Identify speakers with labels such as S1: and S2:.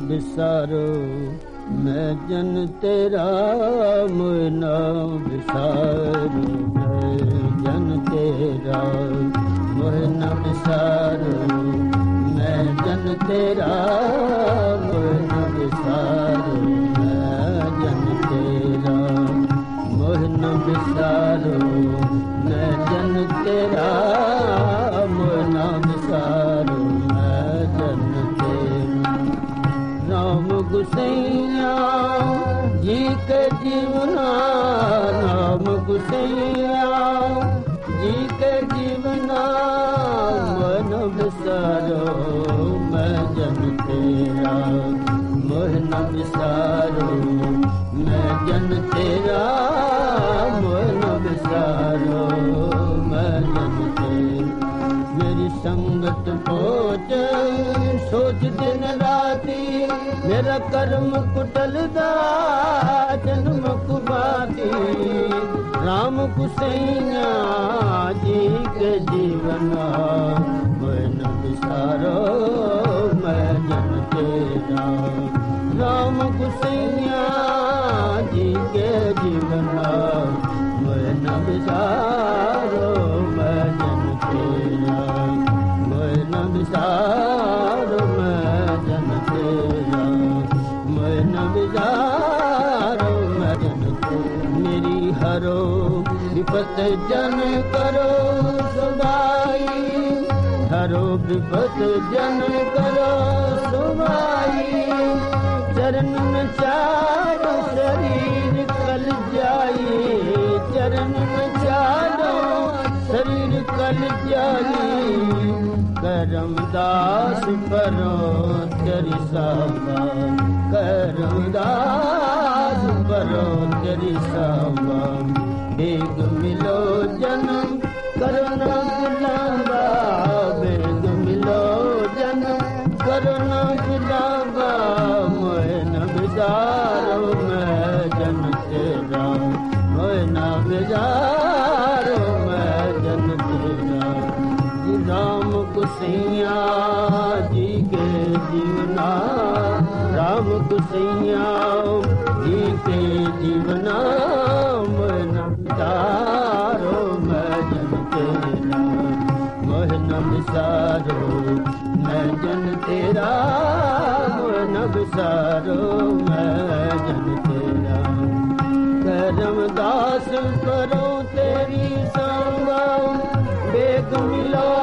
S1: बिसारो मैं जन तेरा मोह न बिसारो मैं जन तेरा मोह न बिसारो मैं जन तेरा मोह न बिसारो मैं जन तेरा मोह न बिसारो मैं जन तेरा मोह न बिसारो मैं जन तेरा राम गुसैया जी के जीवना राम गुसैया जी के जीवना मन बिसारो मैं जन तेरा मोह न बिसारो मैं जन तेरा मोह न बिसारो मैं जन तेरा मेरी संगत पहुँच सोच दिन राती मेरा कर्म कुटलदा जन्म कुबाती राम गुसैया जी के जीवना मैं न बिसारो मैं जन तेरा राम गुसैया जी के जीवना मैं न बिसारो मैं जन तेरा मैं न बिसारो मैं जन तेरा मैं न बिसारो मैं जन तेरा मेरी हरो विपत जन करो सुबाई हरो विपत जन करो सुबाई चरण में चारो शरीर कल जाई चरण में चारो शरीर कल जाई करमदास परो तेरी सावा करमदास परो तेरी सावा बेग मिलो जन्म करना गुलाबा बेग मिलो जन्म करना गुलाबा मोह न बिसारो मैं जन तेरा मोह न बिसारो मैं जन तेरा राम गुसैया जी के जीवना राम गुसैया जी के जीवना मोह न बिसारो मैं जन तेरा मोह न बिसारो मैं जन तेरा मोह न बिसारो मैं जन तेरा करमदास करो तेरी संगा बेग मिलो